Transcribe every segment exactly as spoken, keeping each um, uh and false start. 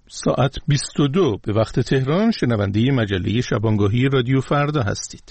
ساعت بیست و دو به وقت تهران، شنونده مجله شبانگاهی رادیو فردا هستید.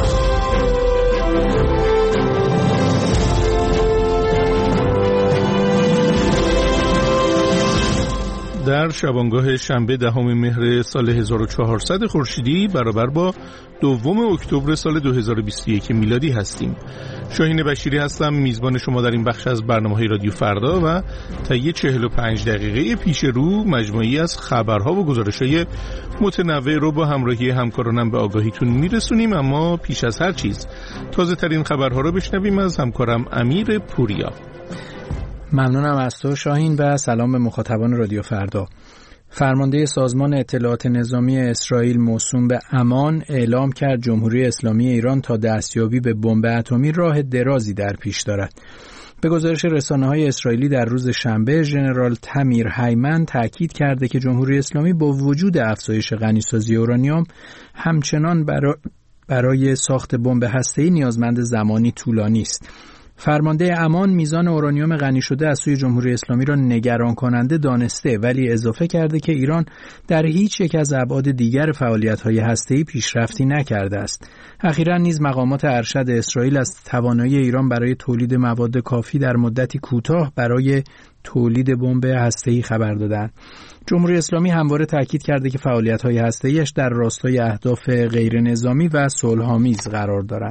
در شبانگاه شنبه دهم مهر سال هزار و چهارصد خورشیدی برابر با دوم اکتبر سال دو هزار و بیست و یک میلادی هستیم. شاهین بشیری هستم، میزبان شما در این بخش از برنامه‌های رادیو فردا و طی چهل و پنج دقیقه پیش رو مجموعی از خبرها و گزارش‌های متنوع رو با همراهی همکارانم به آگاهیتون میرسونیم. اما پیش از هر چیز تازه ترین خبرها رو بشنویم از همکارم امیر پوریا. ممنونم از تو شاهین و سلام به مخاطبان رادیو فردا. فرمانده سازمان اطلاعات نظامی اسرائیل موسوم به امان اعلام کرد جمهوری اسلامی ایران تا دستیابی به بمب اتمی راه درازی در پیش دارد. به گزارش رسانه‌های اسرائیلی در روز شنبه، ژنرال تمیر هایمن تاکید کرده که جمهوری اسلامی با وجود افزایش غنیسازی اورانیوم همچنان برای برای ساخت بمب هسته‌ای نیازمند زمانی طولانی است. فرمانده امان میزان اورانیوم غنی شده از سوی جمهوری اسلامی را نگران کننده دانسته، ولی اضافه کرده که ایران در هیچ یک از ابعاد دیگر فعالیت‌های هسته‌ای پیشرفتی نکرده است. اخیراً نیز مقامات ارشد اسرائیل از توانایی ایران برای تولید مواد کافی در مدتی کوتاه برای تولید بمب هسته‌ای خبر دادند. جمهوری اسلامی همواره تاکید کرده که فعالیت‌های هسته‌ایش در راستای اهداف غیر نظامی و صلح‌آمیز قرار دارند.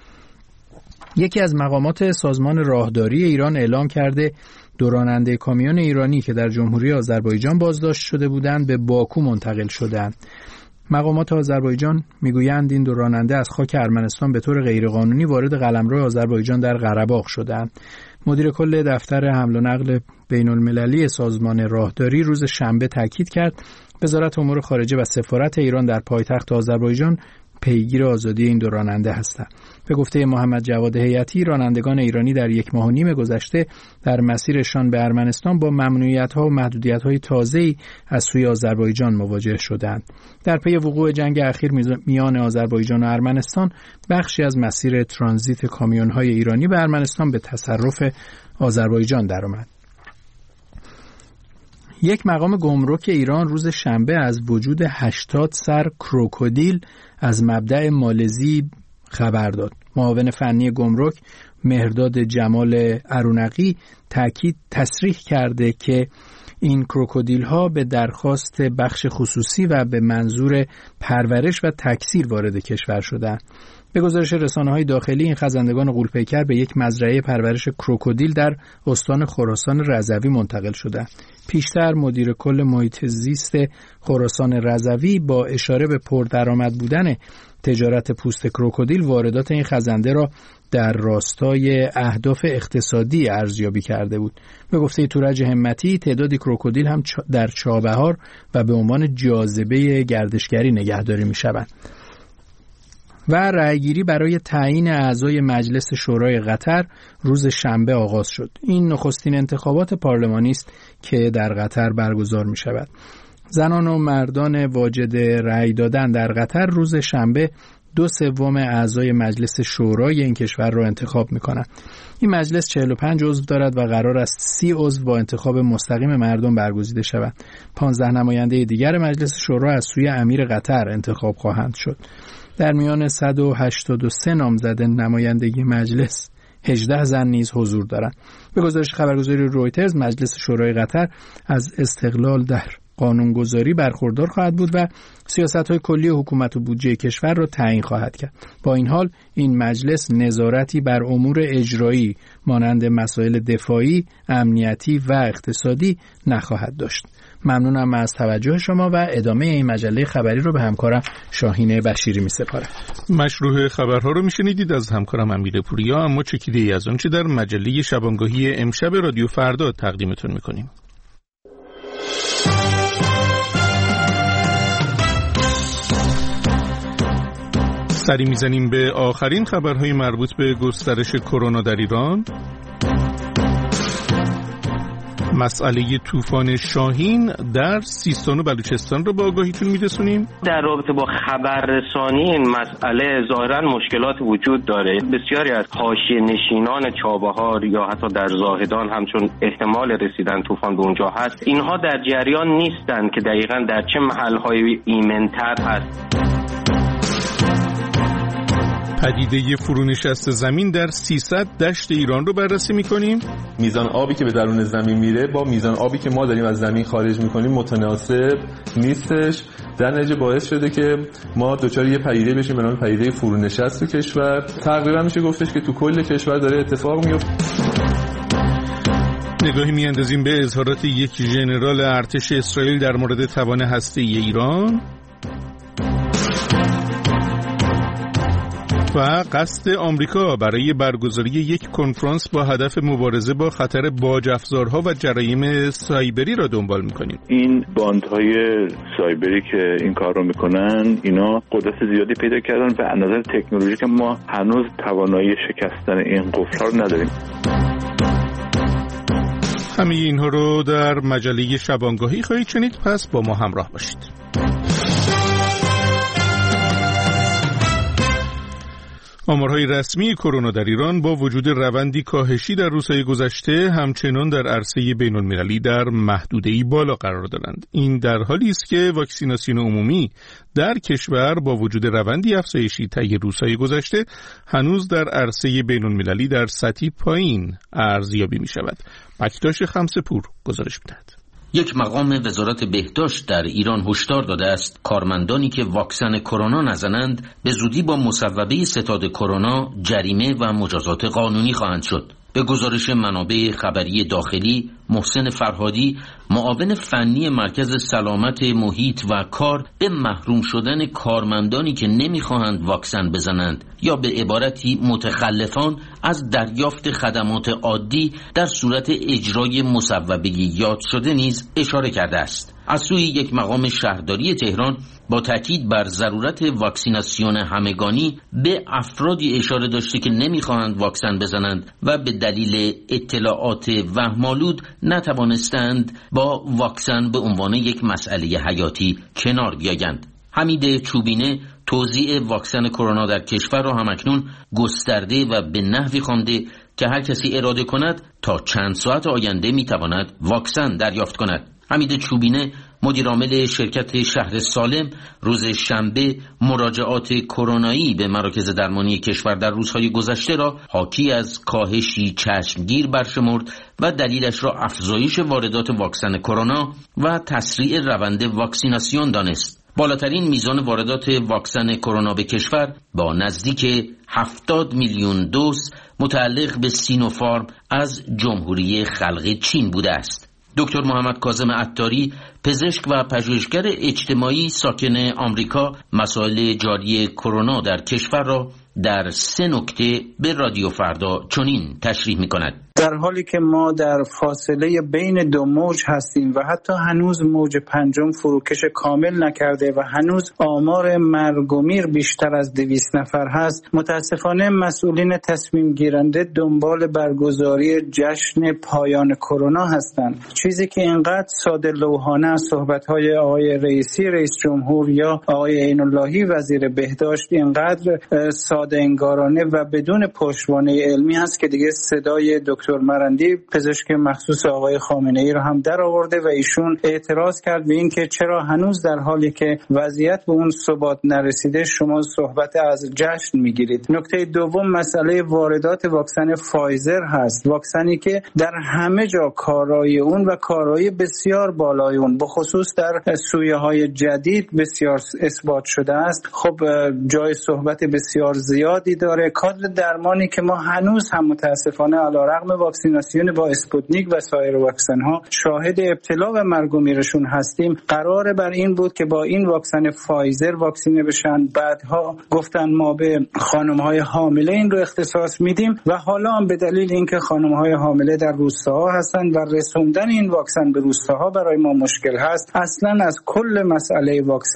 یکی از مقامات سازمان راهداری ایران اعلام کرده دو راننده کامیون ایرانی که در جمهوری آذربایجان بازداشت شده بودند به باکو منتقل شدند. مقامات آذربایجان میگویند این دو راننده از خاک ارمنستان به طور غیرقانونی وارد قلمرو آذربایجان در قره‌باغ شدند. مدیر کل دفتر حمل و نقل بین المللی سازمان راهداری روز شنبه تاکید کرد وزارت امور خارجه و سفارت ایران در پایتخت آذربایجان پیگیر آزادی این دو راننده هستند. به گفته محمد جواد هیئتی، رانندگان ایرانی در یک ماه و نیم گذشته در مسیرشان به ارمنستان با ممنوعیت‌ها و محدودیت‌های تازه‌ای از سوی آذربایجان مواجه شدند. در پی وقوع جنگ اخیر میان آذربایجان و ارمنستان، بخشی از مسیر ترانزیت کامیون‌های ایرانی به ارمنستان به تصرف آذربایجان درآمد. یک مقام گمرک ایران روز شنبه از وجود هشتاد سر کروکودیل از مبدأ مالزی خبر داد. معاون فنی گمرک مهرداد جمال ارونقی تاکید تصریح کرده که این کروکودیل ها به درخواست بخش خصوصی و به منظور پرورش و تکثیر وارد کشور شدند. به گزارش رسانه‌های داخلی، این خزندگان غول‌پیکر به یک مزرعه پرورش کروکودیل در استان خراسان رضوی منتقل شدند. پیشتر مدیر کل محیط زیست خراسان رضوی با اشاره به پردرآمد بودن تجارت پوست کروکودیل واردات این خزنده را در راستای اهداف اقتصادی ارزیابی کرده بود. به گفته تورج همتی، تعدادی کروکودیل هم در چابهار و به عنوان جاذبه گردشگری نگهداری می‌شوند. و رأیگیری برای تعیین اعضای مجلس شورای قطر روز شنبه آغاز شد. این نخستین انتخابات پارلمانی است که در قطر برگزار می شود. زنان و مردان واجد رأی دادن در قطر روز شنبه دو سوم اعضای مجلس شورای این کشور را انتخاب می کنند. این مجلس چهل و پنج عضو دارد و قرار است سی عضو با انتخاب مستقیم مردم برگزیده شود. پانزده نماینده دیگر مجلس شورا از سوی امیر قطر انتخاب خواهند شد. در میان صد و هشتاد و سه نامزد نمایندگی مجلس، هجده زن نیز حضور دارند. به گزارش خبرگزاری رویترز، مجلس شورای قطر از استقلال در قانونگذاری برخوردار خواهد بود و سیاست‌های کلی حکومت و بودجه کشور را تعیین خواهد کرد. با این حال این مجلس نظارتی بر امور اجرایی مانند مسائل دفاعی، امنیتی و اقتصادی نخواهد داشت. ممنونم از توجه شما و ادامه این مجله خبری رو به همکارم شاهین بشیری می‌سپارم. مشروع خبرها رو میشنیدید از همکارم امیر پوریا، اما چکیده ای از آنچه در مجله شبانگاهی امشب رادیو فردا تقدیمتون می‌کنیم. سری میزنیم به آخرین خبرهای مربوط به گسترش کرونا در ایران. مسئله طوفان شاهین در سیستان و بلوچستان رو با آگاهیتون میرسونیم. در رابطه با خبررسانی این مسئله ظاهراً مشکلات وجود داره. بسیاری از حاشیه نشینان چابهار یا حتی در زاهدان همچون احتمال رسیدن طوفان به اونجا هست، اینها در جریان نیستند که دقیقاً در چه محل‌های ایمن‌تر هست. پدیده فرونشست زمین در سیصد دشت ایران رو بررسی می‌کنیم. میزان آبی که به درون زمین میره با میزان آبی که ما داریم از زمین خارج می‌کنیم متناسب نیستش. در نتیجه باعث شده که ما دچار یه پدیده بشیم به نام پدیده فرونشست تو کشور. تقریبا میشه گفتش که تو کل کشور داره اتفاق میفته. نگاهی میاندازیم به اظهارات یک ژنرال ارتش اسرائیل در مورد توان هسته‌ای ایران و قصد آمریکا برای برگزاری یک کنفرانس با هدف مبارزه با خطر باج‌افزارها و جرایم سایبری را دنبال می‌کنیم. این باندهای سایبری که این کار رو میکنن اینا قدرت زیادی پیدا کردن و از نظر تکنولوژی که ما هنوز توانایی شکستن این قفل‌ها رو نداریم. همه اینها رو در مجله شبانگاهی خواهید شنید، پس با ما همراه باشید. آمارهای رسمی کرونا در ایران با وجود روندی کاهشی در روزهای گذشته همچنان در عرصه بین‌المللی در محدوده‌ای بالا قرار دارند. این در حالی است که واکسیناسیون عمومی در کشور با وجود روندی افزایشی طی روزهای گذشته هنوز در عرصه بین‌المللی در سطحی پایین ارزیابی می‌شود. بکتاش خمسه‌پور گزارش می‌دهد. یک مقام وزارت بهداشت در ایران هشدار داده است کارمندانی که واکسن کرونا نزنند به زودی با مصوبه ستاد کرونا جریمه و مجازات قانونی خواهند شد. به گزارش منابع خبری داخلی، محسن فرهادی، معاون فنی مرکز سلامت محیط و کار، به محروم شدن کارمندانی که نمیخواهند واکسن بزنند یا به عبارتی متخلفان از دریافت خدمات عادی در صورت اجرای مصوبه یاد شده نیز اشاره کرده است. از سوی یک مقام شهرداری تهران با تاکید بر ضرورت واکسیناسیون همگانی به افرادی اشاره داشته که نمیخواهند واکسن بزنند و به دلیل اطلاعات وهم‌آلود نتوانستند با واکسن به عنوان یک مسئله حیاتی کنار بیایند. حمید چوبینه توزیع واکسن کرونا در کشور را همکنون گسترده و به نحوی خوانده که هر کسی اراده کند تا چند ساعت آینده میتواند واکسن دریافت کند. حمید چوبینه مدیر عامل شرکت شهر سالم روز شنبه مراجعات کرونایی به مراکز درمانی کشور در روزهای گذشته را حاکی از کاهشی چشمگیر برشمرد و دلیلش را افزایش واردات واکسن کرونا و تسریع روند واکسیناسیون دانست. بالاترین میزان واردات واکسن کرونا به کشور با نزدیک هفتاد میلیون دوز متعلق به سینوفارم از جمهوری خلق چین بوده است. دکتر محمد کاظم عطاری، پزشک و پژوهشگر اجتماعی ساکن آمریکا، مسائل جاری کرونا در کشور را در سه نکته به رادیو فردا چنین تشریح می‌کند. در حالی که ما در فاصله بین دو موج هستیم و حتی هنوز موج پنجم فروکش کامل نکرده و هنوز آمار مرگ و میر بیشتر از دویست نفر هست، متاسفانه مسئولین تصمیم گیرنده دنبال برگزاری جشن پایان کرونا هستند. چیزی که اینقدر ساده لوحانه از صحبت‌های آقای رئیسی رئیس جمهور یا آقای عین اللهی وزیر بهداشت اینقدر ساده انگارانه و بدون پشتوانه علمی هست که دیگه صدای دکتر مرندی پزشک مخصوص آقای خامنه ای رو هم در آورده و ایشون اعتراض کرد به این که چرا هنوز در حالی که وضعیت به اون ثبات نرسیده شما صحبت از جشن میگیرید. نکته دوم مسئله واردات واکسن فایزر هست، واکسنی که در همه جا کارایی اون و کارایی بسیار بالای اون به خصوص در سویه های جدید بسیار اثبات شده است. خب جای صحبت بسیار زیادی داره. کادر درمانی که ما هنوز هم متاسفانه علیرغم واکسیناسیون با اسپوتنیک و سایر واکسن ها شاهد ابتلا و مرگ و میرشون هستیم، قرار بر این بود که با این واکسن فایزر واکسینه بشن. بعدها گفتن ما به خانم های حامله این رو اختصاص میدیم و حالا هم به دلیل اینکه خانم های حامله در روستاها هستن و رسوندن این واکسن به روستاها برای ما مشکل هست، اصلا از کل مسئله واکسن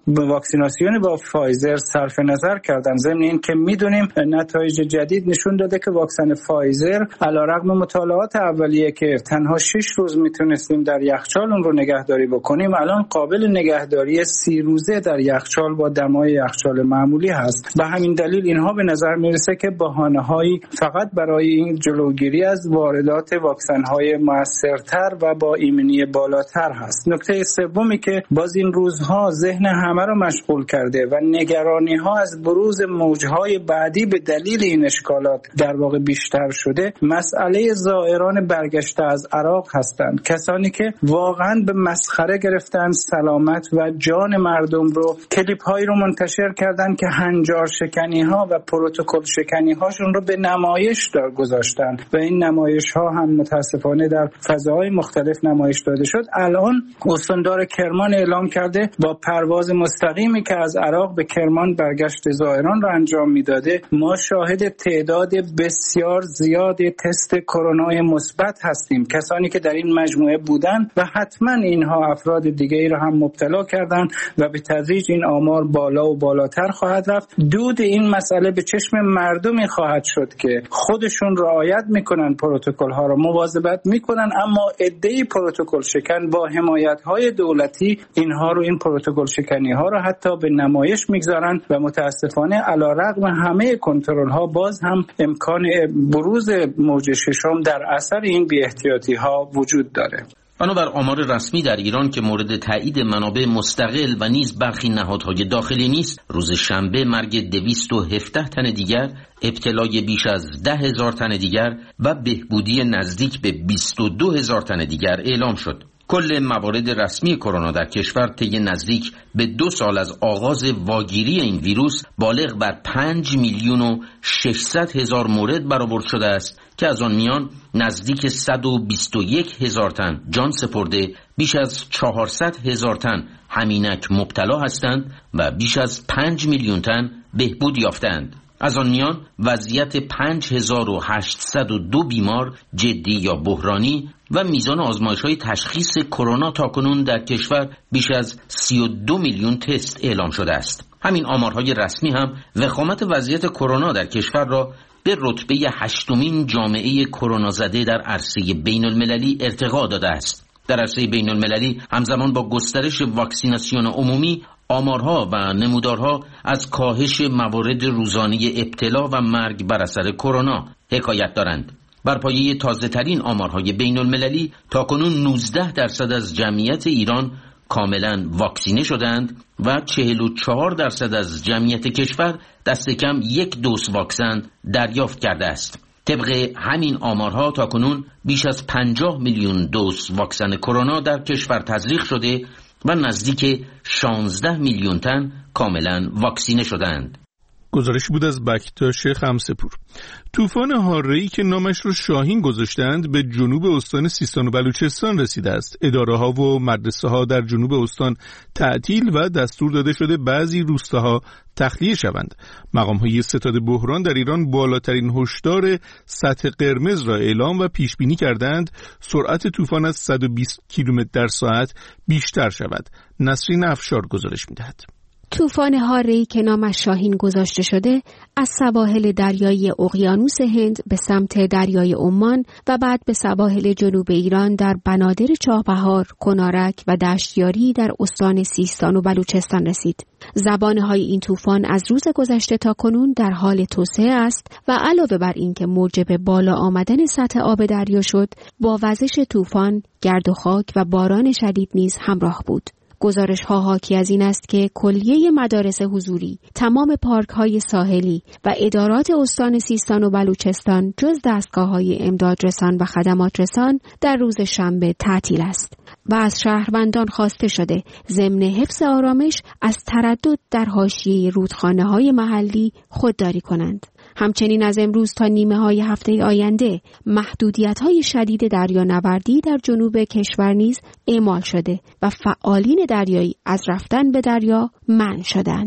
به واکسیناسیون با فایزر صرف نظر کردن. ضمن این که میدونیم نتایج جدید نشون داده که واکسن فایزر علیرغم مطالعات اولیه که تنها شش روز میتونستیم در یخچال اون رو نگهداری بکنیم، الان قابل نگهداری سی روزه در یخچال با دمای یخچال معمولی هست. به همین دلیل اینها به نظر میرسه که بهانه‌هایی فقط برای این جلوگیری از واردات واکسن‌های موثرتر و با ایمنی بالاتر هست. نکته سومی که باز این روزها ذهن همه را مشغول کرده و نگرانی‌ها از بروز موج‌های بعدی به دلیل این اشکالات در واقع بیشتر شده، مسئله زائران برگشته از عراق هستند. کسانی که واقعا به مسخره گرفتن سلامت و جان مردم رو، کلیپ‌هایی رو منتشر کردن که هنجار شکنی‌ها و پروتکل شکنی‌هاشون رو به نمایش دار گذاشتن و این نمایش‌ها هم متاسفانه در فضاهای مختلف نمایش داده شد. الان استاندار کرمان اعلام کرده با پرواز مستقیمی که از عراق به کرمان برگشت زائران را انجام میداده، ما شاهد تعداد بسیار زیاد تست کرونا مثبت هستیم. کسانی که در این مجموعه بودن و حتما اینها افراد دیگه ای را هم مبتلا کردن و به تدریج این آمار بالا و بالاتر خواهد رفت. دود این مسئله به چشم مردمی خواهد شد که خودشون رعایت میکنن، پروتکل ها را مواظبت میکنن، اما عده‌ای پروتکل شکن با حمایت های دولتی اینها رو، این پروتکل شکنی ها رو حتی به نمایش میگذارن و متاسفانه علیرغم همه کنترل ها باز هم امکان بروز موج ششم در اثر این بی احتیاطی ها وجود داره. بنابر آمار رسمی در ایران که مورد تایید منابع مستقل و نیز برخی نهادهای داخلی نیست، روز شنبه مرگ دویست و هفده تن دیگر، ابتلای بیش از ده هزار تن دیگر و بهبودی نزدیک به بیست و دو هزار تن دیگر اعلام شد. کل موارد رسمی کرونا در کشور طی نزدیک به دو سال از آغاز واگیری این ویروس بالغ بر پنج میلیون و ششصد هزار مورد برآورد شده است که از آن میان نزدیک صد و بیست و یک هزار تن جان سپرده، بیش از چهارصد هزار تن همینک مبتلا هستند و بیش از پنج میلیون تن بهبود یافتند. از آن میان وضعیت پنج هزار و هشتصد و دو بیمار جدی یا بحرانی و میزان آزمایش‌های تشخیص کرونا تاکنون در کشور بیش از سی و دو میلیون تست اعلام شده است. همین آمارهای رسمی هم وخامت وضعیت کرونا در کشور را به رتبه هشتمین جامعه کرونا زده در عرصه بین المللی ارتقا داده است. در عرصه بین المللی همزمان با گسترش واکسیناسیون عمومی، آمارها و نمودارها از کاهش موارد روزانه ابتلا و مرگ بر اثر کرونا حکایت دارند. بر پایه تازه ترین آمارهای بین المللی تاکنون نوزده درصد از جمعیت ایران کاملا واکسینه شدند و چهل و چهار درصد از جمعیت کشور دست کم یک دوز واکسن دریافت کرده است. طبق همین آمارها تاکنون بیش از پنجاه میلیون دوز واکسن کرونا در کشور تزریق شده و نزدیک شانزده میلیون تن کاملا واکسینه شدند. گزارش بود از بکتاش خمسه‌پور. طوفان هاره‌ای که نامش رو شاهین گذاشتند به جنوب استان سیستان و بلوچستان رسیده است. اداره‌ها و مدرسه‌ها در جنوب استان تعطیل و دستور داده شده بعضی روستاها تخلیه شوند. مقام‌های ستاد بحران در ایران بالاترین هشدار سطح قرمز را اعلام و پیش بینی کردند سرعت طوفان از صد و بیست کیلومتر در ساعت بیشتر شود. نسرین افشار گزارش می‌دهد. طوفان هاره‌ای که نامش شاهین گذاشته شده از سواحل دریایی اقیانوس هند به سمت دریای عمان و بعد به سواحل جنوب ایران در بنادر چابهار، کنارک و دشتیاری در استان سیستان و بلوچستان رسید. زبانه‌های این طوفان از روز گذشته تا کنون در حال توسعه است و علاوه بر این که موجب بالا آمدن سطح آب دریا شد، با وزش طوفان، گرد و خاک و باران شدید نیز همراه بود. گزارش ها حاکی از این است که کلیه مدارس حضوری، تمام پارک های ساحلی و ادارات استان سیستان و بلوچستان جز دستگاه های امدادرسان و خدمات رسان در روز شنبه تعطیل است و از شهروندان خواسته شده ضمن حفظ آرامش از تردد در حاشیه رودخانه های محلی خودداری کنند. همچنین از امروز تا نیمه های هفته آینده محدودیت های شدید دریانوردی در جنوب کشور نیز اعمال شده و فعالین دریایی از رفتن به دریا منع شدند.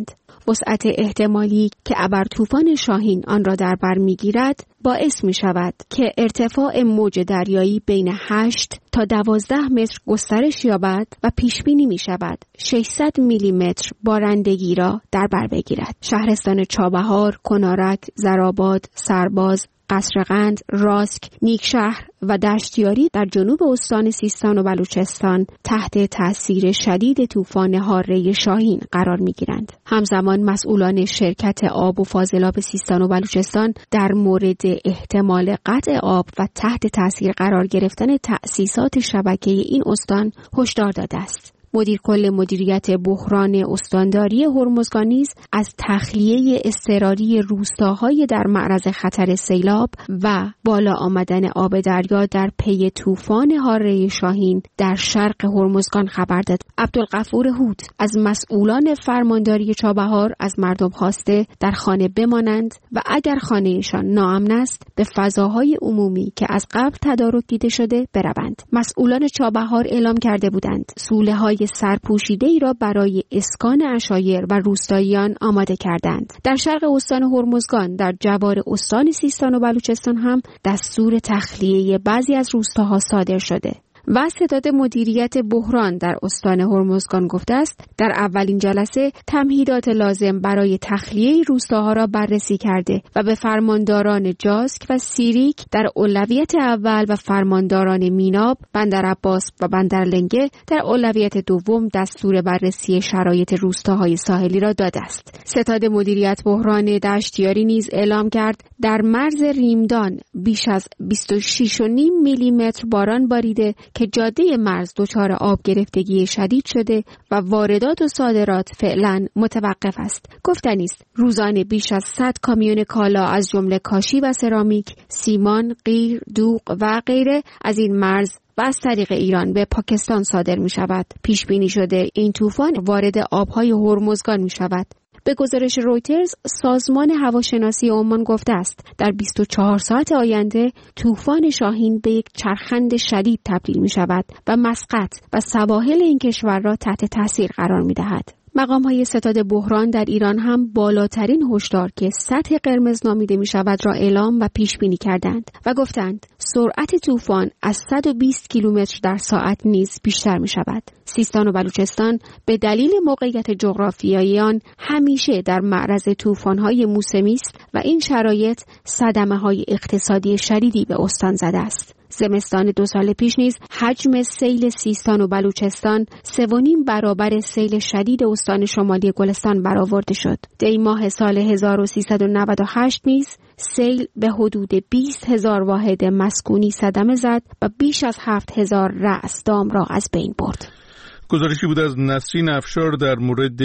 وسعت احتمالی که ابر طوفان شاهین آن را در بر می‌گیرد باعث می شود که ارتفاع موج دریایی بین هشت تا دوازده متر گسترش یابد و پیش بینی می شود ششصد میلی متر بارندگی را در بر بگیرد. شهرستان چابهار، کنارک، زرآباد، سرباز، قصرقند، راسک، نیکشهر و دشتیاری در جنوب استان سیستان و بلوچستان تحت تاثیر شدید طوفان هاره شاهین قرار می‌گیرند. همزمان مسئولان شرکت آب و فاضلاب سیستان و بلوچستان در مورد احتمال قطع آب و تحت تاثیر قرار گرفتن تأسیسات شبکه این استان هشدار داده است. مدیر کل مدیریت بحران استانداری هرمزگان نیز از تخلیه اضطراری روستاهای در معرض خطر سیلاب و بالا آمدن آب دریا در پی طوفان هاره شاهین در شرق هرمزگان خبر داد. عبدالغفور هود از مسئولان فرمانداری چابهار از مردم خواسته در خانه بمانند و اگر خانهشان ناامن است به فضاهای عمومی که از قبل تدارک دیده شده بروند. مسئولان چابهار اعلام کرده بودند سوله‌های سرپوشیده ای را برای اسکان عشایر و روستاییان آماده کردند. در شرق استان هرمزگان در جوار استان سیستان و بلوچستان هم دستور تخلیه بعضی از روستاها صادر شده. و ستاد مدیریت بحران در استان هرمزگان گفته است در اولین جلسه تمهیدات لازم برای تخلیه روستاها را بررسی کرده و به فرمانداران جاسک و سیریک در اولویت اول و فرمانداران میناب، بندرعباس و بندرلنگه در اولویت دوم دستور بررسی شرایط روستاهای ساحلی را داده است. ستاد مدیریت بحران دشتیاری نیز اعلام کرد در مرز ریمدان بیش از بیست و شش و نیم میلی متر باران باریده که جاده مرز دچار آب گرفتگی شدید شده و واردات و صادرات فعلا متوقف است. گفتنی است روزانه بیش از صد کامیون کالا از جمله کاشی و سرامیک، سیمان، قیر، دوغ و غیره از این مرز و از طریق ایران به پاکستان صادر می شود. پیش بینی شده این طوفان وارد آبهای هرمزگان می شود. به گزارش رویترز سازمان هواشناسی عمان گفته است در بیست و چهار ساعت آینده طوفان شاهین به یک چرخند شدید تبدیل می شود و مسقط و سواحل این کشور را تحت تاثیر قرار می دهد. مقام‌های ستاد بحران در ایران هم بالاترین هشدار که سطح قرمز نامیده می شود را اعلام و پیش بینی کردند و گفتند سرعت طوفان از صد و بیست کیلومتر در ساعت نیز بیشتر می شود. سیستان و بلوچستان به دلیل موقعیت جغرافیایی آن همیشه در معرض طوفان‌های موسمی است و این شرایط صدمه‌های اقتصادی شدیدی به استان زده است. زمستان دو سال پیش نیز حجم سیل سیستان و بلوچستان سه و نیم برابر سیل شدید استان شمالی گلستان برآورده شد. دی ماه سال هزار و سیصد و نود و هشت نیز سیل به حدود بیست هزار واحد مسکونی صدمه زد و بیش از هفت هزار رأس دام را از بین برد. گزارشی بود از نسرین افشار در مورد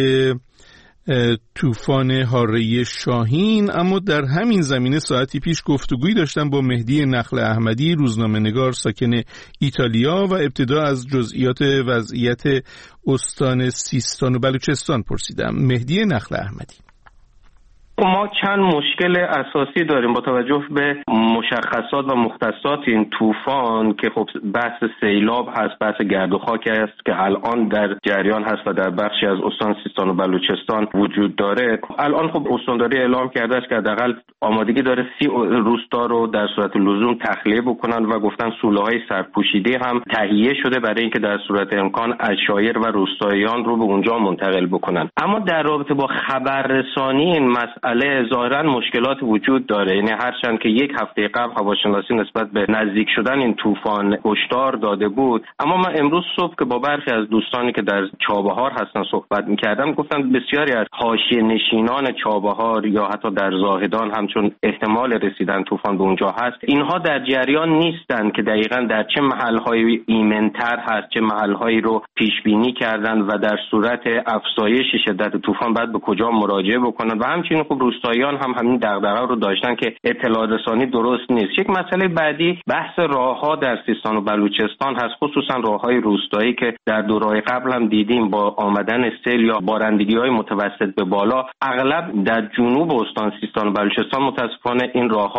طوفان هاره شاهین. اما در همین زمینه ساعتی پیش گفتگویی داشتم با مهدی نخل احمدی، روزنامه‌نگار ساکن ایتالیا، و ابتدا از جزئیات وضعیت استان سیستان و بلوچستان پرسیدم. مهدی نخل احمدی: ما چند مشکل اساسی داریم با توجه به مشخصات و مختصات این طوفان که خب بحث سیلاب هست، بحث گرد و خاک است که الان در جریان هست و در بخشی از استان سیستان و بلوچستان وجود داره. الان خب استانداری اعلام کرده است که حداقل آمادگی داره سی روستا رو در صورت لزوم تخلیه بکنن و گفتن سوله‌های سرپوشیده هم تهیه شده برای اینکه در صورت امکان عشایر و روستاییان رو به اونجا منتقل بکنن. اما در رابطه با خبررسانی این مسئله ظاهرا مشکلات وجود داره. یعنی هرچند که یک هفته قبل هواشناسی نسبت به نزدیک شدن این طوفان هشدار داده بود، اما من امروز صبح که با برخی از دوستانی که در چابهار هستن صحبت می‌کردم گفتن بسیاری از حاشیه نشینان چابهار یا حتی در زاهدان همچون احتمال رسیدن طوفان به اونجا هست، اینها در جریان نیستن که دقیقاً در چه محل‌های ایمن‌تر هست، چه محل‌هایی رو پیش بینی کردن و در صورت افزایش شدت طوفان بعد به کجا مراجعه بکنن و همچنین خب روستاییان هم همین دغدغه رو داشتن که اطلاع رسانی درست نیست. یک مسئله بعدی بحث راه‌ها در سیستان و بلوچستان هست، خصوصا راه‌های روستایی که در دوره‌های قبل هم دیدیم با آمدن سیل یا بارندگی‌های متوسط به بالا اغلب در جنوب استان سیستان و بلوچستان متأسفانه این راه‌ها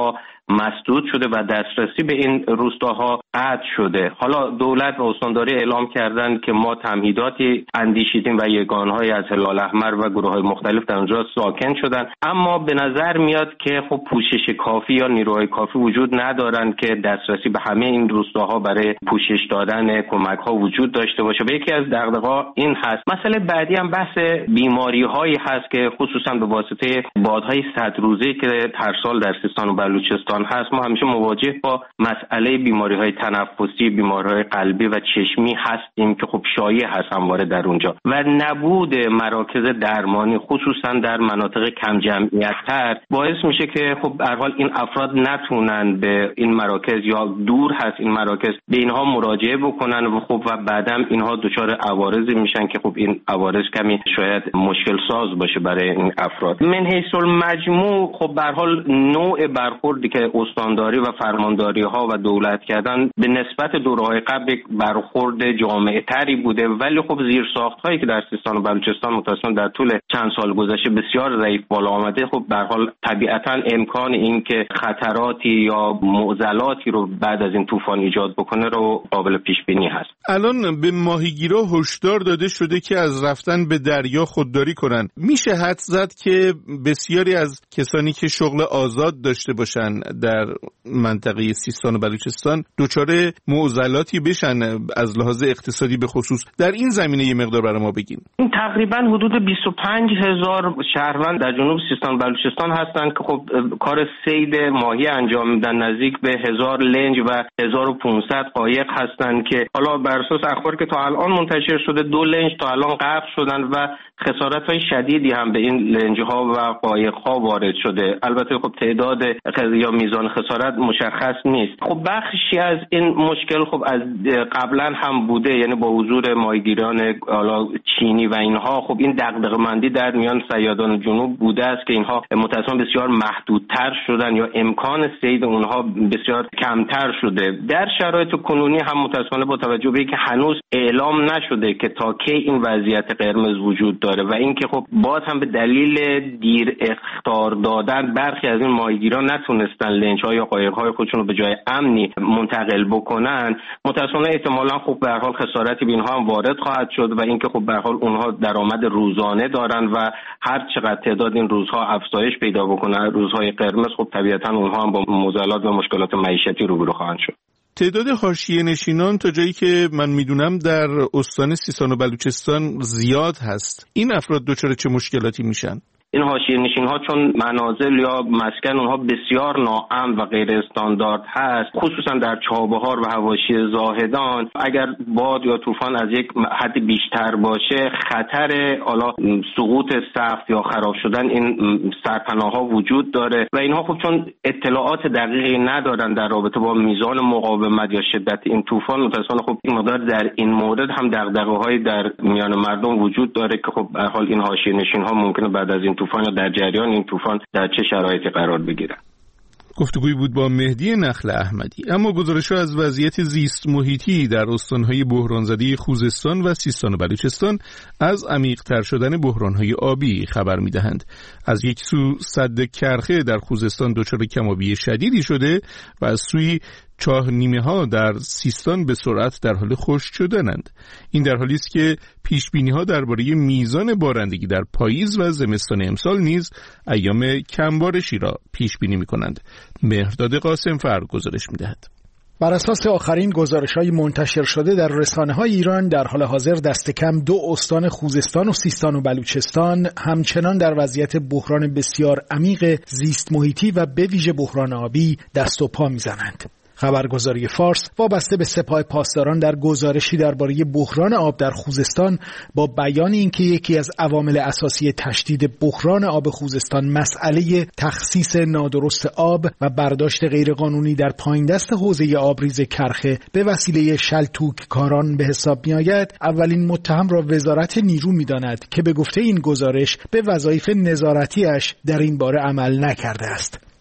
مسدود شده و دسترسی به این روستاها قطع شده. حالا دولت و استانداری اعلام کردن که ما تمهیداتی اندیشیدیم و یگانهای از هلال احمر و گروه‌های مختلف در اونجا ساکن شدن، اما به نظر میاد که خب پوشش کافی یا نیروهای کافی وجود ندارن که دسترسی به همه این روستاها برای پوشش دادن کمک‌ها وجود داشته باشه. و یکی از دغدغه‌ها این هست. مسئله بعدی هم بحث بیماری‌هایی هست که خصوصا به واسطه بادهای صد روزه‌ای که هر سال در سیستان و بلوچستان هست، ما همیشه مواجه با مسئله بیماری‌های تنفسی، بیماری‌های قلبی و چشمی هستیم که خب شایع هست همواره در اونجا و نبود مراکز درمانی خصوصا در مناطق کم جمعیت‌تر باعث میشه که خب به هر حال این افراد نتونن به این مراکز یا دور هست این مراکز به اینها مراجعه بکنن و خب و بعداً اینها دچار عوارضی میشن که خب این عوارض کمی شاید مشکل ساز باشه برای این افراد. من حیث المجموع خب به هر حال نوع برخوردی که استانداری و فرمانداری ها و دولت کردن به نسبت دوره‌های قبل برخورد جامع تری بوده، ولی خب زیرساخت هایی که در سیستان و بلوچستان متأسفانه در طول چند سال گذشته بسیار ضعیف بالا آمده، خب به هر حال طبیعتاً امکان این که خطراتی یا معضلاتی رو بعد از این طوفان ایجاد بکنه رو قابل پیش بینی هست. الان به ماهیگیرا هشدار داده شده که از رفتن به دریا خودداری کنن. میشه حدس زد که بسیاری از کسانی که شغل آزاد داشته باشن در منطقه سیستان و بلوچستان دچار معضلاتی بشن از لحاظ اقتصادی به خصوص. در این زمینه یه مقدار برای ما بگین. این تقریبا حدود بیست و پنج هزار شهروند در جنوب سیستان و بلوچستان هستند که خب کار صید ماهی انجام میدن. نزدیک به هزار لنج و هزار و پانصد قایق هستند که حالا بر اساس اخباری که تا الان منتشر شده دو لنج تا الان غرق شدن و خسارت‌های شدیدی هم به این لنج‌ها و قایق‌ها وارد شده. البته خب تعداد یا میزان خسارت مشخص نیست. خب بخشی از این مشکل خب از قبلا هم بوده، یعنی با حضور ماهیگیران حالا چینی و اینها خب این دغدغه‌مندی در میان صیادان جنوب بوده است که اینها متأسفانه بسیار محدودتر شدن یا امکان صید اونها بسیار کمتر شده. در شرایط کنونی هم متأسفانه با توجه به اینکه هنوز اعلام نشده که تا کی این وضعیت قرمز وجود داره و اینکه خب باز هم به دلیل دیر اخطار دادن برخی از این ماهیگیران نتونستن لنج‌ها یا قایق‌های خودشون رو به جای امنی منتقل بکنن، متأسفانه احتمالاً خب به هر حال خسارتی به اینها هم وارد خواهد شد و اینکه خب به هر حال اونها درآمد روزانه دارن و هر چقدر تعداد این روزها افزایش پیدا بکنه روزهای قرمز خب طبیعتاً اونها هم با معضلات و مشکلات معیشتی روبرو خواهند شد. تعداد حاشیه نشینان تا جایی که من میدونم در استان سیستان و بلوچستان زیاد هست. این افراد دچار چه مشکلاتی میشن؟ این حاشیه نشین ها چون منازل یا مسکن اونها بسیار ناامن و غیر استاندارد هست، خصوصا در چابهار و حواشی زاهدان، اگر باد یا طوفان از یک حد بیشتر باشه خطر حالا سقوط سقف یا خراب شدن این سرپناه ها وجود داره و اینها خب چون اطلاعات دقیقی ندارن در رابطه با میزان مقاومت یا شدت این طوفان، متأسفانه خب این مقدار در این مورد هم دغدغه‌هایی در میان مردم وجود داره که خب به هر حال این حاشیه نشین ها ممکنه بعد از این طوفان یا در جریان این طوفان در چه شرایطی قرار بگیرن. گفتگوی بود با مهدی نخل احمدی. اما گزارش‌ها از وضعیت زیست محیطی در استان‌های بحران‌زده خوزستان و سیستان و بلوچستان از عمیق‌تر شدن بحران‌های آبی خبر می‌دهند. از یک سو سد کرخه در خوزستان دچار کم‌آبی شدیدی شده و از سوی چاه نیمه ها در سیستان به سرعت در حال خشک شدنند. این در حالی است که پیشبینی ها درباره میزان بارندگی در پاییز و زمستان امسال نیز ایام کمبارشی را پیش بینی می کنند. مهرداد قاسمفر گزارش می دهد. بر اساس آخرین گزارش‌های منتشر شده در رسانه‌های ایران، در حال حاضر دست کم دو استان خوزستان و سیستان و بلوچستان همچنان در وضعیت بحران بسیار عمیق زیست محیطی و به ویژه بحران آبی دست و پا می‌زنند. خبرگزاری فارس وابسته به سپاه پاسداران در گزارشی درباره بحران آب در خوزستان با بیان اینکه یکی از عوامل اساسی تشدید بحران آب خوزستان مسئله تخصیص نادرست آب و برداشت غیرقانونی در پایین دست حوزه آبریز کرخه به وسیله شلتوک کاران به حساب می‌آید، اولین متهم را وزارت نیرو می‌داند که به گفته این گزارش به وظایف نظارتی‌اش در این باره عمل نکرده است.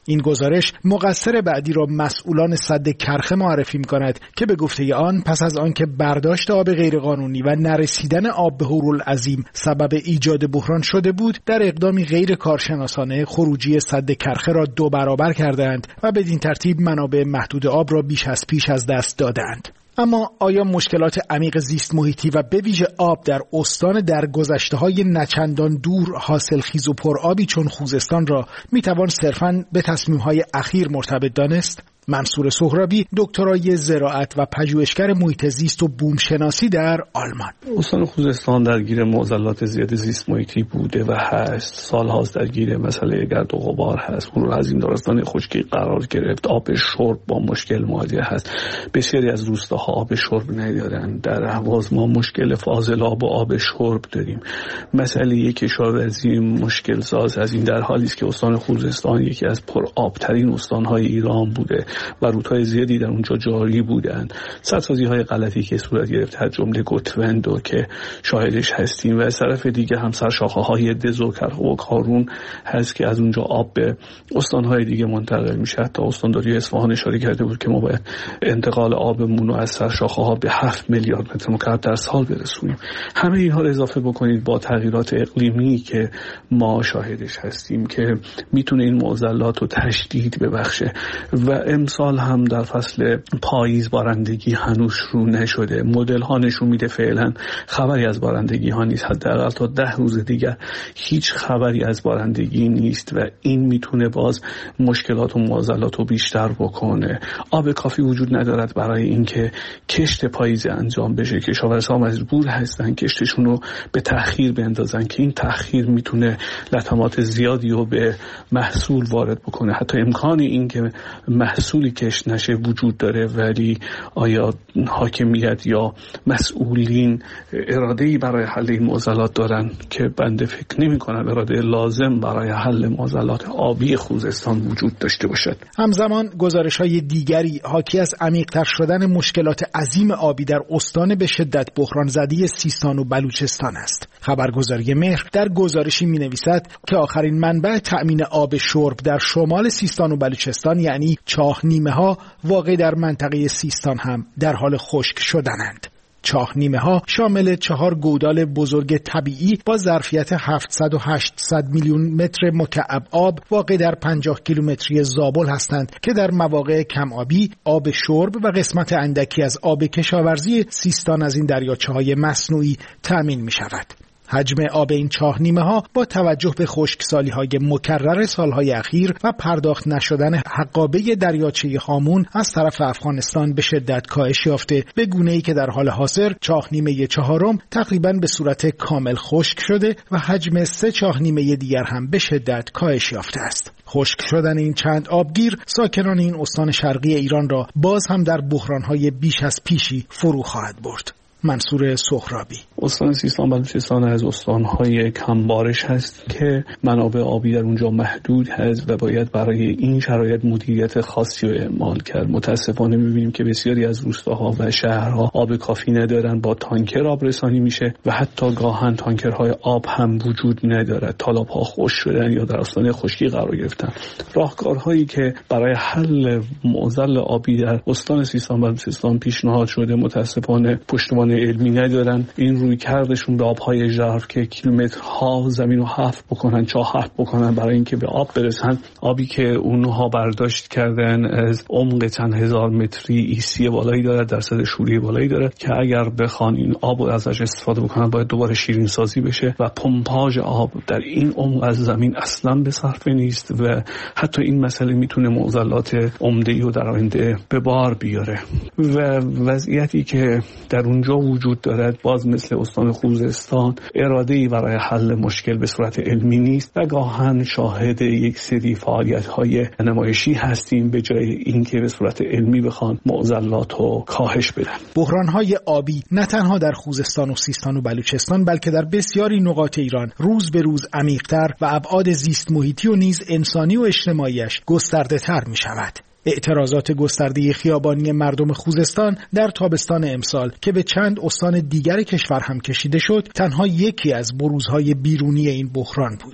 این گزارش مقصر بعدی را مسئولان سد کرخه معرفی می‌کند که به گفته آن پس از آنکه برداشت آب غیرقانونی و نرسیدن آب به هورالعظیم سبب ایجاد بحران شده بود، در اقدامی غیر کارشناسانه خروجی سد کرخه را دو برابر کردند و بدین ترتیب منابع محدود آب را بیش از پیش از دست دادند. اما آیا مشکلات عمیق زیست محیطی و به ویژه آب در استان در گذشته‌های نچندان دور حاصلخیز و پرآبی چون خوزستان را میتوان صرفاً به تصمیم‌های اخیر مرتبط دانست؟ منصور سهرابی دکترای زراعت و پژوهشگر محیط زیست و بومشناسی در آلمان. استان خوزستان درگیر معضلات زیاد زیست محیطی بوده و هست. سال‌هاست درگیر مسئله گرد و غبار هست. هورالعظیم در استان خشکی قرار گرفت. آب شرب با مشکل مواجه هست. بسیاری از روستاها آب شرب ندارند. در اهواز ما مشکل فاضلاب و آب شرب داریم. مسئله کشاورزی مشکل ساز از این در حالی است که استان خوزستان یکی از پرآبترین استان‌های ایران بوده و رودهای زیادی در اونجا جاری بودند. سدسازی‌های غلطی که صورت گرفت از جمله گوتوندو که شاهدش هستیم و از طرف دیگه هم سرشاخه‌های دز و کرخ و کارون هست که از اونجا آب به استان‌های دیگه منتقل میشه. تا استانداری اصفهان اشاره کرده بود که ما باید انتقال آبمون رو از سرشاخه‌ها به هفت میلیارد متر مکعب در سال برسونیم. همه اینها رو اضافه بکنید با تغییرات اقلیمی که ما شاهدش هستیم که میتونه این معضلات رو تشدید ببخشه و امسال هم در فصل پاییز بارندگی هنوز شروع نشده. مدل ها نشون میده فعلا خبری از بارندگی ها نیست. حداقل تا ده روز دیگر هیچ خبری از بارندگی نیست و این میتونه باز مشکلات و معضلات رو بیشتر بکنه. آب کافی وجود ندارد برای اینکه کشت پاییز انجام بشه. کشاورزها مجبور هستن کشتشون رو به تأخیر بندازن که این تأخیر میتونه لطمات زیادی رو به محصول وارد بکنه. حتی امکان این که محصولی کشت نشه وجود داره، ولی آیا حاکمیت یا مسئولین اراده‌ای برای حل این معضلات دارن که بنده فکر نمی‌کنم اراده لازم برای حل معضلات آبی خوزستان وجود داشته باشد. همزمان گزارش‌های دیگری حاکی از عمیق‌تر شدن مشکلات عظیم آبی در استان به شدت بحران زده سیستان و بلوچستان است. خبرگزاری مهر در گزارشی می‌نویسد که آخرین منبع تأمین آب شرب در شمال سیستان و بلوچستان یعنی چاه نیمه ها واقع در منطقه سیستان هم در حال خشک شدنند. چاه نیمه ها شامل چهار گودال بزرگ طبیعی با ظرفیت هفتصد و هشتصد میلیون متر مکعب آب واقع در پنجاه کیلومتری زابل هستند که در مواقع کم آبی آب شرب و قسمت اندکی از آب کشاورزی سیستان از این دریاچه‌های مصنوعی تأمین می شود. حجم آب این چاه نیمه ها با توجه به خشکسالی های مکرر سالهای اخیر و پرداخت نشدن حقابه دریاچه هامون از طرف افغانستان به شدت کاهش یافته، به گونه‌ای که در حال حاضر چاه نیمه چهارم تقریباً به صورت کامل خشک شده و حجم سه چاه نیمه دیگر هم به شدت کاهش یافته است. خشک شدن این چند آبگیر ساکنان این استان شرقی ایران را باز هم در بحران‌های بیش از پیشی فرو خواهد برد. منصور سهرابی. استان سیستان بلوچستان از استان‌های کمبارش هست که منابع آبی در اونجا محدود هست و باید برای این شرایط مدیریت خاصی رو اعمال کرد. متاسفانه می‌بینیم که بسیاری از روستاها و شهرها آب کافی ندارن، با تانکر آب رسانی میشه و حتی گاهن تانکرهای آب هم وجود ندارد. تالاب‌ها خشک شدن یا در آستانه خشکی قرار گرفتن. راهکارهایی که برای حل معضل آبی در استان سیستان بلوچستان پیشنهاد شده متاسفانه پشتوانه علمی ندارن. این روی کردشون به آبهای ژرف که کیلومترها زمین رو حفر بکنن، چاه حفر بکنن برای اینکه به آب برسن. آبی که اونها برداشت کردن از عمق چند هزار متری ایسی بالایی دارد، درصد شوری بالایی دارد که اگر بخوان این آب رو ازش استفاده بکنن باید دوباره شیرین سازی بشه و پمپاژ آب در این عمق از زمین اصلا به صرفه نیست و حتی این مسئله میتونه معضلات عمده‌ای رو در آینده به بار بیاره و وضعیتی که در اونجا وجود دارد باز مثل استان خوزستان اراده‌ای برای حل مشکل به صورت علمی نیست و گاهن شاهد یک سری فعالیت‌های نمایشی هستیم به جای اینکه به صورت علمی بخوان معضلات رو کاهش بدن. بحران‌های آبی نه تنها در خوزستان و سیستان و بلوچستان بلکه در بسیاری نقاط ایران روز به روز عمیق‌تر و ابعاد زیست محیطی و نیز انسانی و اجتماعیش گسترده‌تر می‌شود. اعتراضات گسترده خیابانی مردم خوزستان در تابستان امسال که به چند استان دیگر کشور هم کشیده شد تنها یکی از بروزهای بیرونی این بحران بود.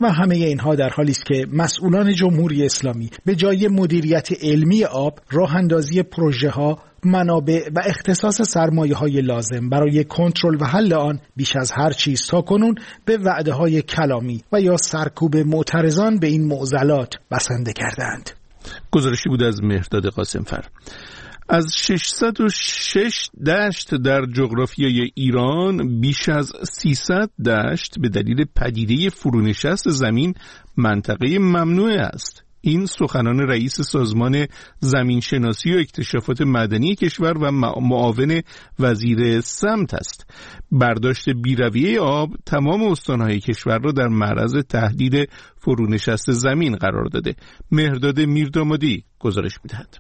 و همه اینها در حالی است که مسئولان جمهوری اسلامی به جای مدیریت علمی آب، راه اندازی پروژه ها، منابع و اختصاص سرمایه های لازم برای کنترل و حل آن بیش از هر چیز تاکنون به وعده های کلامی و یا سرکوب معترضان به این معضلات بسنده کردند. گزارشی بود از مهرداد قاسمفر. از ششصد و شش دشت در جغرافیای ایران بیش از سیصد دشت به دلیل پدیده فرونشست زمین منطقه ممنوع است. این سخنان رئیس سازمان زمینشناسی و اکتشافات معدنی کشور و معاون وزیر سمت است. برداشت بیرویه آب تمام استانهای کشور را در معرض تهدید فرونشست زمین قرار داده. مهرداد میردامادی گزارش می‌دهد.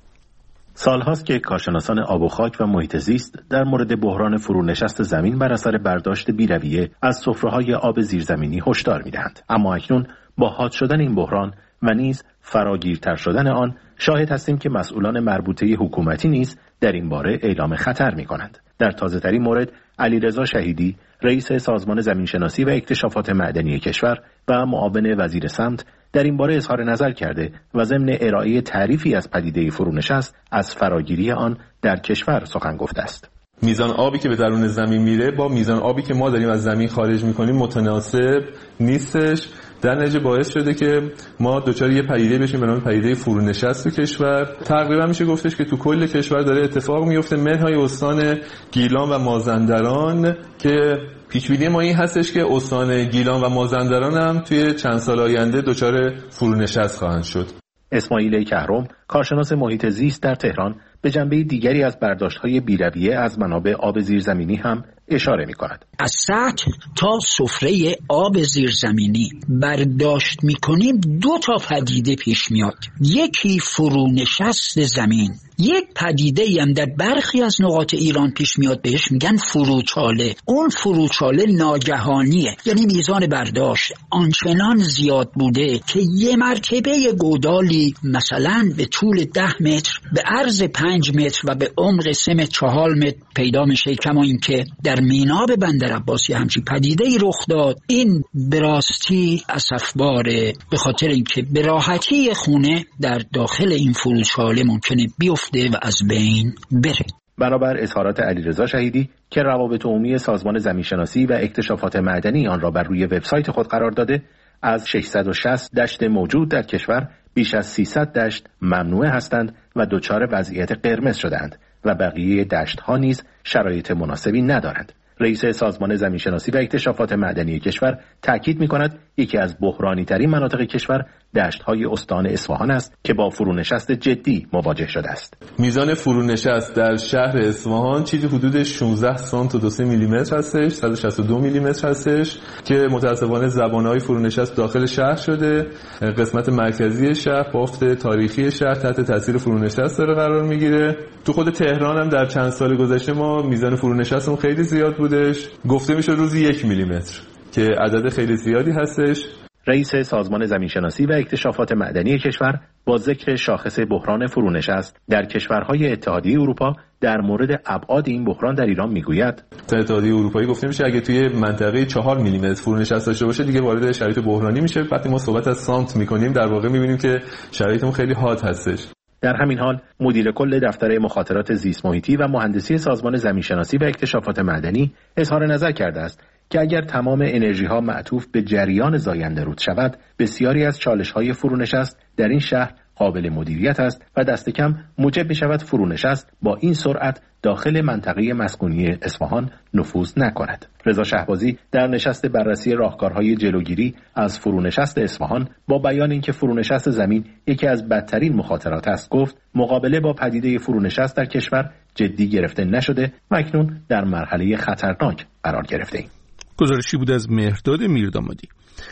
سالهاست که کارشناسان آب و خاک و محیط زیست در مورد بحران فرونشست زمین بر اثر برداشت بیرویه از سفره‌های آب زیرزمینی هشدار می‌دهند. اما اکنون با حاد شدن این بحران و نیز فراگیرتر شدن آن، شاهد هستیم که مسئولان مربوطه حکومتی نیز در این باره اعلام خطر می‌کنند. در تازه‌ترین مورد علیرضا شهیدی، رئیس سازمان زمینشناسی و اکتشافات معدنی کشور و معاون وزیر سمت، در این باره اظهار نظر کرده و ضمن ارائه تعریفی از پدیده فرونشست از فراگیری آن در کشور سخن گفته است. میزان آبی که به درون زمین میره با میزان آبی که ما داریم از زمین خارج میکنیم متناسب نیستش. در نتیجه باعث شده که ما دوچار یه پدیده بشیم به نام پدیده فرونشست تو کشور. تقریبا میشه گفتش که تو کل کشور داره اتفاق میفته، منهای استان گیلان و مازندران که پیش‌بینی ما این هستش که استان گیلان و مازندران هم توی چند سال آینده دوچار فرونشست خواهند شد. اسماعیل کهرم، کارشناس محیط زیست در تهران، به جنبه دیگری از برداشت‌های بی‌رویه از منابع آب زیرزمینی هم اشاره می‌کند. از سطح تا سفره آب زیرزمینی برداشت می‌کنیم دو تا پدیده پیش میاد. یکی فرونشست زمین، یک پدیده هم در برخی از نقاط ایران پیش میاد، بهش میگن فروچاله. اون فروچاله ناگهانیه، یعنی میزان برداشت آنچنان زیاد بوده که یه مرتبه گودالی مثلا به طول ده متر، به عرض پنج متر و به عمق سه متر چهار متر پیدا میشه. کما اینکه در میناب بندر عباسی همچین پدیده‌ای رخ داد. این به راستی اسفباره، به خاطر اینکه به راحتی خونه در داخل این فروچاله ممکنه بیفته و از بین بره. بنابر اظهارات علیرضا شهیدی که روابط عمومی سازمان زمینشناسی و اکتشافات معدنی آن را بر روی وبسایت خود قرار داده، از ششصد و شصت دشت موجود در کشور بیش از سیصد دشت ممنوع هستند و دچار وضعیت قرمز شدند و بقیه دشت‌ها نیز شرایط مناسبی ندارند. رئیس سازمان زمینشناسی و اکتشافات معدنی کشور تاکید می‌کند یکی از بحرانی‌ترین مناطق کشور دشت‌های استان اصفهان است که با فرونشست جدی مواجه شده است. میزان فرونشست در شهر اصفهان چیزی حدود شانزده سانت و دو سه میلیمتر هستش، صد و شصت و دو میلیمتر هستش که متأسفانه زبانه‌های فرونشست داخل شهر شده. قسمت مرکزی شهر، بافت تاریخی شهر تحت تاثیر فرونشست داره قرار می‌گیره. تو خود تهران هم در چند سال گذشته ما میزان فرونشستمون خیلی زیاد بودش، گفته میشه روزی یک میلیمتر که عدد خیلی زیادی هستش. رئیس سازمان زمینشناسی و اکتشافات معدنی کشور با ذکر شاخص بحران فرونشست در کشورهای اتحادیه اروپا در مورد ابعاد این بحران در ایران میگوید: اتحادیه اروپایی گفته میشه اگه توی منطقه چهار میلیمتر فرونشست داشته باشه دیگه وارد شرایط بحرانی میشه. وقتی ما صحبت از سانت میکنیم در واقع میبینیم که شرایطمون خیلی حاد هستش. در همین حال مدیر کل دفتر مخاطرات زیست محیطی و مهندسی سازمان زمینشناسی و اکتشافات معدنی اظهار نظر کرده است که اگر تمام انرژی ها معطوف به جریان زاینده رود شود، بسیاری از چالش های فرونشست در این شهر قابل مدیریت است و دست کم موجب می شود فرونشست با این سرعت داخل منطقه مسکونی اصفهان نفوذ نکند. رضا شهبازی در نشست بررسی راهکارهای جلوگیری از فرونشست اصفهان با بیان اینکه فرونشست زمین یکی از بدترین مخاطرات است گفت مقابله با پدیده فرونشست در کشور جدی گرفته نشده و اکنون در مرحله خطرناک قرار گرفته ایم. گزارشی بود از مهرداد میردامادی.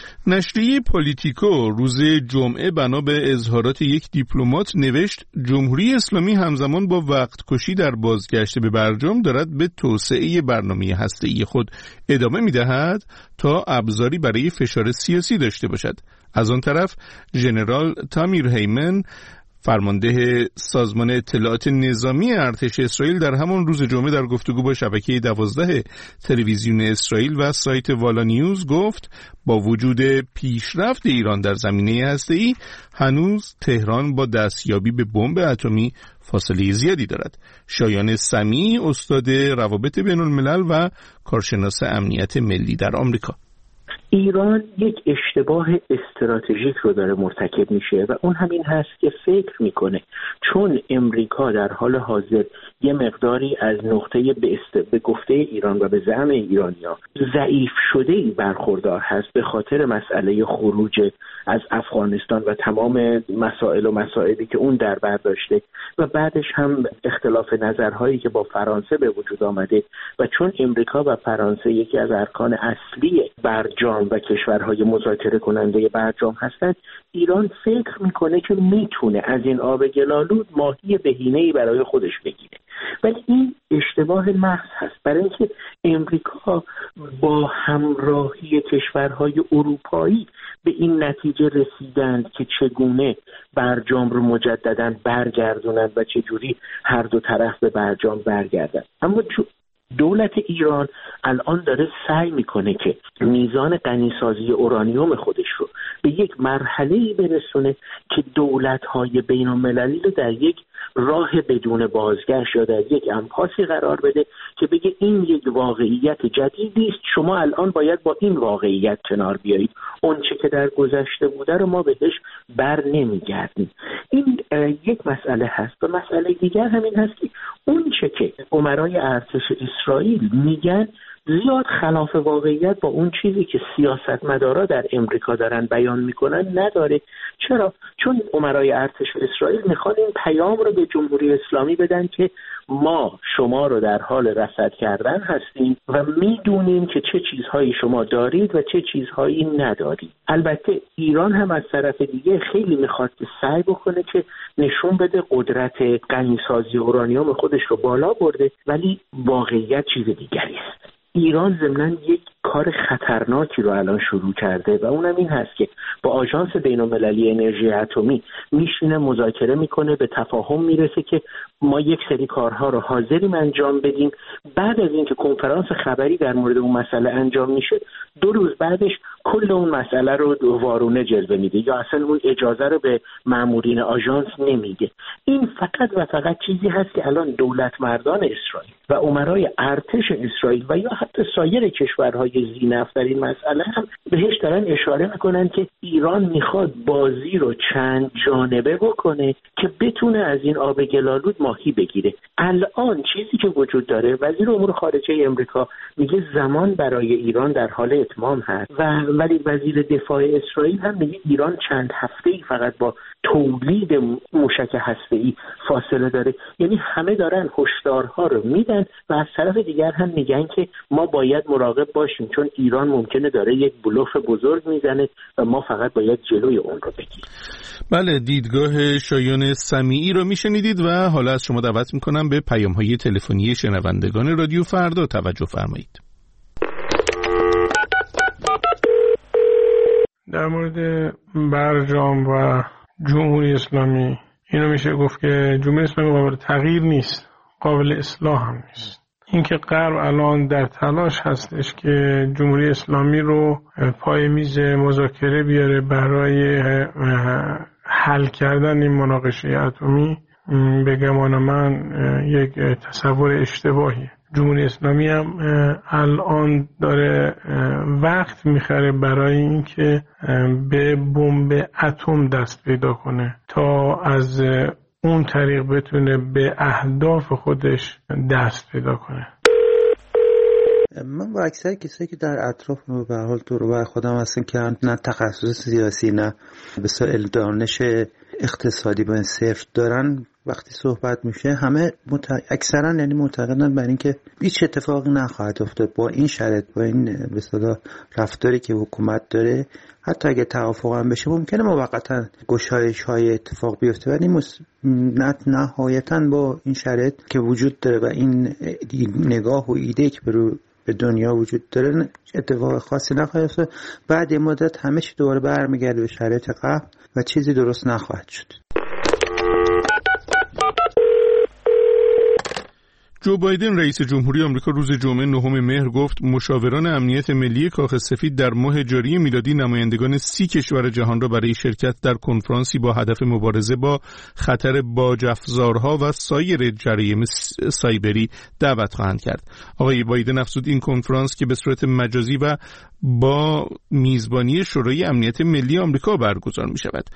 نشریه پالیتیکو روز جمعه بنا به اظهارات یک دیپلمات نوشت جمهوری اسلامی همزمان با وقت کشی در بازگشت به برجام دارد به توسعه برنامه هسته‌ای خود ادامه می‌دهد تا ابزاری برای فشار سیاسی داشته باشد. از آن طرف ژنرال تامیر هیمن فرمانده سازمان اطلاعات نظامی ارتش اسرائیل در همان روز جمعه در گفتگو با شبکه دوازده تلویزیون اسرائیل و سایت والا نیوز گفت با وجود پیشرفت ایران در زمینه هسته‌ای هنوز تهران با دستیابی به بمب اتمی فاصله زیادی دارد. شایان سمیعی استاد روابط بین الملل و کارشناس امنیت ملی در آمریکا: ایران یک اشتباه استراتژیک رو داره مرتکب میشه و اون همین هست که فکر میکنه چون امریکا در حال حاضر یه مقداری از نقطه به, است... به گفته ایران و به زعم ایرانیا ضعیف شده ای برخوردار هست به خاطر مسئله خروج از افغانستان و تمام مسائل و مسائلی که اون در بر داشته و بعدش هم اختلاف نظرهایی که با فرانسه به وجود آمده و چون امریکا و فرانسه یکی از ارکان اصلی برجام و کشورهای مذاکره کننده برجام هستند، ایران فکر میکنه که میتونه از این آب گلالود ماهی بهینه‌ای برای خودش بگیره، ولی این اشتباه محض هست، برای اینکه امریکا با همراهی کشورهای اروپایی به این نتیجه رسیدند که چگونه برجام رو مجددا برگردونند و چجوری هر دو طرف به برجام برگردند. اما دولت ایران الان داره سعی میکنه که میزان غنیسازی اورانیوم خودش رو به یک مرحله‌ای برسونه که دولت‌های بین‌المللی رو در یک راه بدون بازگشت یا در یک امپاسی قرار بده که بگه این یک واقعیت جدیدی است، شما الان باید با این واقعیت کنار بیایید، اون چه که در گذشته بوده رو ما بهش بر نمیگردیم. این یک مسئله هست و مسئله دیگر همین هست که اون چه که امرای ارتش اسرائیل میگن زیاد خلاف واقعیت با اون چیزی که سیاستمدارا در امریکا دارن بیان میکنن نداره. چرا؟ چون امرای ارتش اسرائیل میخوان این پیام رو به جمهوری اسلامی بدن که ما شما رو در حال رصد کردن هستیم و میدونیم که چه چیزهایی شما دارید و چه چیزهایی ندارید. البته ایران هم از طرف دیگه خیلی میخواد که سعی بکنه که نشون بده قدرت غنیسازی اورانیوم خودش رو بالا برده، ولی واقعیت چیز دیگری است. ایران ضمناً یک کار خطرناکی رو الان شروع کرده و اونم این هست که با آژانس بین‌المللی انرژی اتمی میشینه مذاکره میکنه، به تفاهم میرسه که ما یک سری کارها رو حاضریم انجام بدیم. بعد از اینکه کنفرانس خبری در مورد اون مسئله انجام میشه، دو روز بعدش کل اون مسئله رو وارونه جلوه میده یا اصلا اون اجازه رو به مامورین آژانس نمیده. این فقط و فقط چیزی هست که الان دولت مردان اسرائیل و امرای ارتش اسرائیل و یا حتی سایر کشورهای ذی‌نفع در این مسئله هم بهش دارن اشاره میکنن که ایران میخواد بازی رو چند جانبه بکنه که بتونه از این آب گلالود ماهی بگیره. الان چیزی که وجود داره، وزیر امور خارجه امریکا میگه زمان برای ایران در حال اتمام هست و ولی وزیر دفاع اسرائیل هم میگه ایران چند هفته‌ای فقط با تولید موشک هسته‌ای فاصله داره. یعنی همه دارن هشدارها رو میدن و از طرف دیگر هم میگن که ما باید مراقب باشیم چون ایران ممکنه داره یک بلوف بزرگ میزنه و ما فقط باید جلوی اون رو بگیریم. بله، دیدگاه شایان سمیعی رو میشنیدید و حالا از شما دعوت میکنم به پیام‌های تلفنی شنوندگان رادیو فردا توجه فرمایید. در مورد برجام و جمهوری اسلامی اینو میشه گفت که جمهوری اسلامی قابل تغییر نیست، قابل اصلاح هم نیست. اینکه غرب الان در تلاش هستش که جمهوری اسلامی رو پای میز مذاکره بیاره برای حل کردن این مناقشه اتمی، به گمان من یک تصور اشتباهیه. جمهوری اسلامی هم الان داره وقت میخره برای اینکه به بمب اتم دست پیدا کنه تا از اون طریق بتونه به اهداف خودش دست پیدا کنه. من با اکثر کسایی که در اطراف به هر حال دور و بر خودم هستن که نه تخصص سیاسی نه بسیار دانش اقتصادی به صرف دارن، وقتی صحبت میشه همه مت... اکثرا یعنی معتقدن بر این که هیچ اتفاقی نخواهد افتاد با این شرط، با این به اصطلاح رفتاری که حکومت داره. حتی اگه توافق هم بشه ممکنه موقتا گشایش های اتفاق بیفته، ولی مس... نهایتا با این شرط که وجود داره و این نگاه و ایده که برو به دنیا وجود داره اتفاق خاصی نخواهد افتاد. بعد یه مدت همه چی دوباره برمیگرده به شرایط قبل و چیزی درست نخواهد شد. جو بایدن رئیس جمهوری آمریکا روز جمعه نهم مهر گفت مشاوران امنیت ملی کاخ سفید در ماه جاری میلادی نمایندگان سی کشور جهان را برای شرکت در کنفرانسی با هدف مبارزه با خطر باج افزارها و سایر جرایم سایبری دعوت خواهند کرد. آقای بایدن افزود این کنفرانس که به صورت مجازی و با میزبانی شورای امنیت ملی آمریکا برگزار می شود.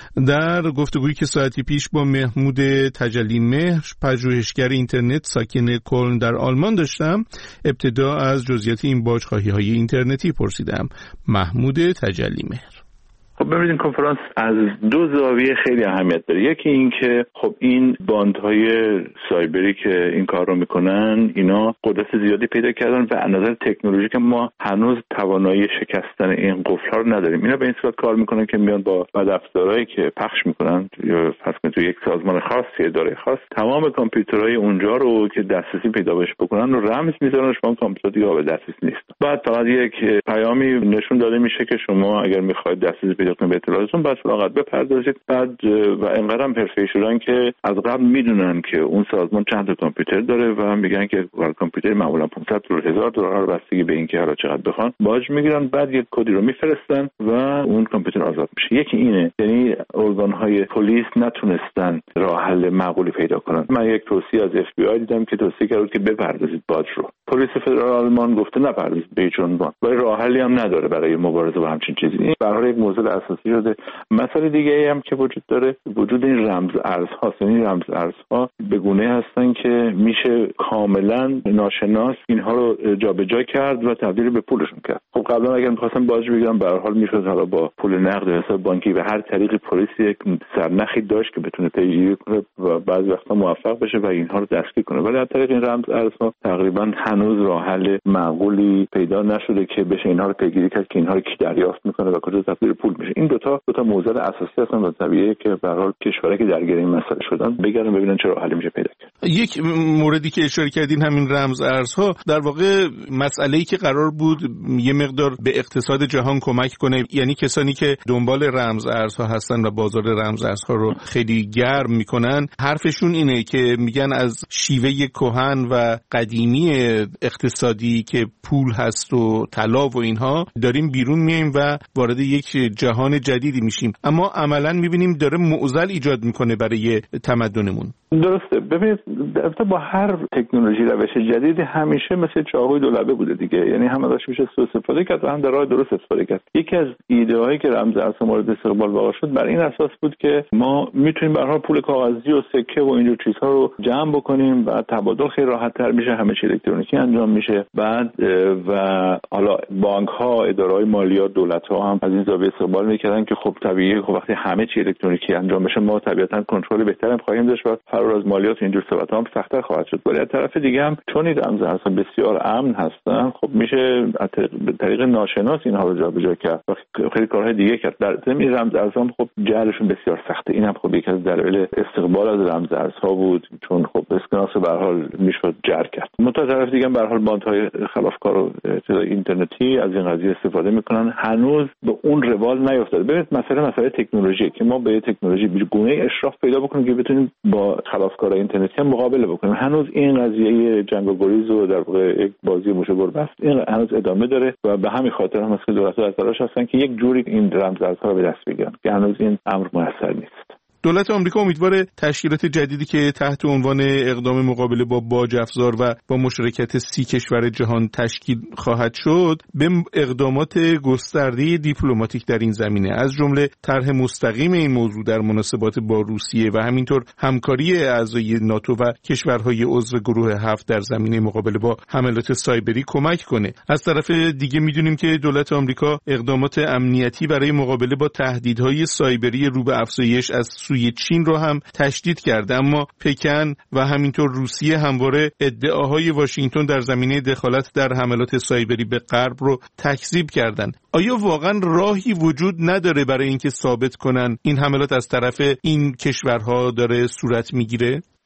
در گفتگویی که ساعتی پیش با محمود تجلی مهر پژوهشگر اینترنت ساکن کلن در آلمان داشتم، ابتدا از جزئیات این باجخواهی های اینترنتی پرسیدم. محمود تجلی مهر: خب ببینید این کنفرانس از دو زاویه خیلی اهمیت داره. یکی این که خب این باندهای سایبری که این کار رو میکنن اینا قدرت زیادی پیدا کردن و از نظر تکنولوژیک ما هنوز توانایی شکستن این قفل‌ها رو نداریم. اینا به این صورت کار میکنن که میان با بدافزارهایی که پخش میکنن یا فرض کنید تو یک سازمان خاص یا اداره خاص تمام کامپیوترهای اونجا رو که دسترسی پیدا بهش بکنن رو رمز میذارن، شما کامپیوتر دیگه قابل دسترسی نیست. بعد فقط یک پیامی نشون داده میشه که شما اگر میخواید دسترسی پیدا کنید به اطلاعاتتون بعد فقط بپردازید. بعد و اینقدر هم حرفه‌ای شدن که از قبل میدونن که اون سازمان چند تا کامپیوتر داره و میگن که هر کامپیوتر معمولا پانصد دلار هزار دلار بستگی به اینکه حالا چقدر بخوان باج میگیرن. بعد یک کدی رو میفرستن و اون کامپیوتر آزاد میشه. یکی اینه، یعنی ارگان‌های پلیس نتونستن راه حل معقولی پیدا کنن. من یک توصیه از اف بی آی دیدم که توصیه کرد که بپردازید باج رو. پلیس فدرال آلمان گفته نپردازید به هیچ عنوان. ولی راه حلی هم نداره برای مبارزه با همچین چیزی. این به هر حال یک موضوع اساسی شده. مسئله دیگه ای هم که وجود داره وجود این رمز ارزها. این رمز ارزها به گونه هستن که میشه کاملا ناشناس اینها رو جابجا کرد و تبدیل به پولشون کرد. خب قبلا اگر می‌خواستن باج بگیرن به هر حال میشد حالا با پول نقد و حساب بانکی و هر طریقی پلیس یک سرنخی داشت که بتونه پیگیری کنه و بعضی وقتا موفق بشه و اینها رو دستگیر کنه. ولی از طریق این رمز ارزها تقریبا هنوز راه حل معقولی پیدا نشده که بشه اینها رو پیگیری کرد که اینها رو کی دریافت میکنه و کجا تبدیل پول میشه. این دو تا دو تا موضوع اساسی هستن و طبیعیه که به هر حال کشورایی که درگیر این مسئله شدن بگردن ببینن چرا حل میشه پیدا کرد. یک موردی که اشاره کردین همین رمز ارزها در واقع مسئله‌ای که قرار بود یه مقدار به اقتصاد جهان کمک کنه، یعنی کسانی که دنبال رمز ارزها هستن و بازار رمز ارزها رو خیلی گرم میکنن حرفشون اینه که میگن از شیوه کهن و قدیمی اقتصادی که پول هست و طلا و اینها داریم بیرون میایم و وارد یک جهان جدیدی میشیم، اما عملاً میبینیم داره معضل ایجاد میکنه برای تمدنمون. درسته. ببینید البته با هر تکنولوژی روش جدید همیشه مثل چاقوی دو لبه بوده دیگه، یعنی هم ازش میشه سوء استفاده کرد و هم در راه درست استفاده کرد. یکی از ایده هایی که رمز ارز مورد استقبال واقع شد بر این اساس بود که ما میتونیم به هر حال پول کاغذی و سکه و اینجور چیزها رو جمع بکنیم و تبادل خیلی راحت تر میشه، همه چی الکترونیکی انجام میشه. بعد و حالا بانک ها، اداره های مالیات، دولت ها هم از این زاویه استقبال میکردن که خب طبیعیه خب وقتی همه چی الکترونیکی انجام بشه ما طبیعتا کنترل بهتری خواهیم داشت و فرار از مالیات اینجور صحبت هم سخت‌تر خواهد شد. ولی از طرف دیگه هم چون این رمز ارزها بسیار امن هستن خب میشه به طریق ناشناس اینها رو جابجا کرد و خیلی کارهای دیگه کرد. در ضمن این رمز ارزها خب جعلشون بسیار سخته. این هم خب یک از دلایل استقبال از رمز ارزها بود، چون خب اسکناس به هر حال میشد جعل کرد. منتها طرف دیگه هم به هر حال باندهای خلافکار و اینترنتی از این قضیه استفاده میکنن. هنوز به اون روال نیافتاده. ببینید مسئله مسئله تکنولوژی که ما به تکنولوژی به گونه اشراف پیدا بکنیم که بتونیم با خلافکارای اینترنتی هم مقابله بکنیم. هنوز این قضیه جنگ و گریز و در واقع یک بازی موش و گربه است. این هنوز ادامه داره و به همین خاطر هم مسئله دولت‌ها از تلاش هستن که یک جوری این رمز ارزها رو به دست بگیرن که هنوز این امر موثر نیست. دولت آمریکا امیدواره تشکیلات جدیدی که تحت عنوان اقدام مقابله با باج افزار و با مشارکت سی کشور جهان تشکیل خواهد شد به اقدامات گسترده دیپلماتیک در این زمینه، از جمله طرح مستقیم این موضوع در مناسبات با روسیه و همینطور همکاری اعضای ناتو و کشورهای عضو گروه هفت در زمینه مقابله با حملات سایبری کمک کنه. از طرف دیگه میدونیم که دولت آمریکا اقدامات امنیتی برای مقابله با تهدیدهای سایبری رو به افزایش از سوی چین رو هم تشدید کرده، اما پکن و همینطور روسیه همواره ادعاهای واشنگتن در زمینه دخالت در حملات سایبری به غرب رو تکذیب کردن. آیا واقعا راهی وجود نداره برای اینکه ثابت کنن این حملات از طرف این کشورها داره صورت میگیره؟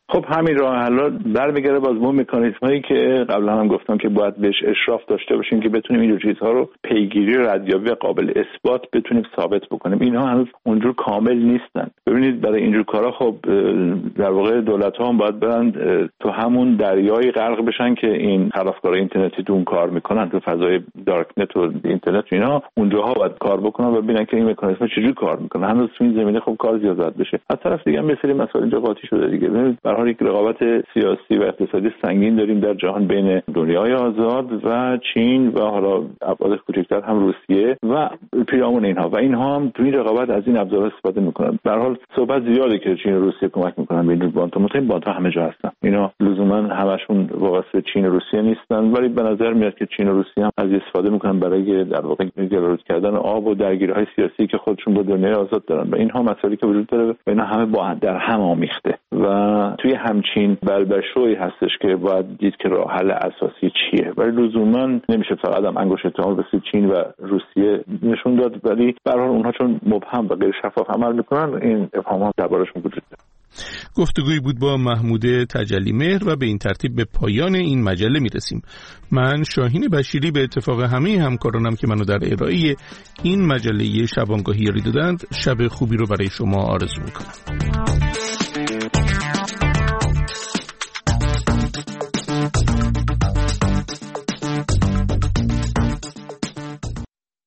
خب همین راه حل برمیگره باز اون مکانیزمایی که قبلا هم گفتم که باید بهش اشراف داشته باشیم که بتونیم این چیزها رو پیگیری و ردیابی قابل اثبات بتونیم ثابت بکنیم. اینها هنوز اونجور کامل نیستن. ببینید برای اینجور کارا خب در واقع دولت‌ها هم باید برن تو همون دریایی غرق بشن که این خلافکارای اینترنتی تو اون کار میکنن، تو فضای دارک نت و اینترنت و اینا، اونجاها باید کار بکنن و ببینن که این مکانیزم چجوری کار میکنه. هنوز تو این زمینه خب کار زیاد باید بشه. از طرف دیگه مثلا مسائل اینجا قاطی شده دیگه. ببینید به هر حال یک رقابت سیاسی و اقتصادی سنگین داریم در جهان بین دنیای آزاد و چین و حالا ابعاد کوچکتر هم روسیه و پیرامون اینها، و اینها هم تو این رقابت از این ابزارها استفاده میکنن. به هر حال صحبت زیاده که چین و روسیه کمک میکنن به این بانت‌ها. مطمئن بانت‌ها همه جا هستن. اینا لزوما همشون وابسته به چین و روسیه نیستن، ولی به نظر میاد که چین و روسیه هم از استفاده میکنن برای در واقع گلارود کردن آب و درگیری‌های سیاسی که خودشون با دنیای آزاد دارن. و اینها مسائلی که وجود داره و اینا همه با در هم آمیخته و توی همچین بلبشویی هستش که باید دید که راه حل اساسی چیه. ولی لزوما نمیشه فقط هم انگشت اتهام به چین و روسیه نشون داد، ولی به هر حال اونها چون مبهم و غیر شفاف عمل میکنن این ابهامات دربارشون وجود داره. گفتگویی بود با محمود تجلیمهر و به این ترتیب به پایان این مجله میرسیم. من شاهین بشیری به اتفاق همه همکارانم که منو در ارائه این مجله شبانگاهی یاری دادند، شب خوبی رو برای شما آرزو میکنم.